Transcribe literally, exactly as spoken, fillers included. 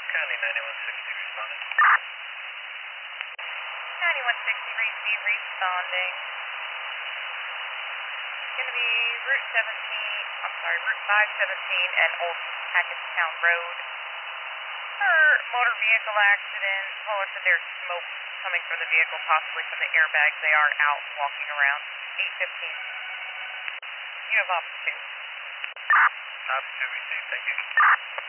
County ninety-one sixty responding. ninety-one sixty, repeat, responding. It's going to be Route seventeen, I'm sorry, Route five seventeen and Old Hackettstown Road. For motor vehicle accident, caller said there's smoke coming from the vehicle, possibly from the airbags. They are out walking around. eight fifteen. You have Ops two. Ops two received, thank you.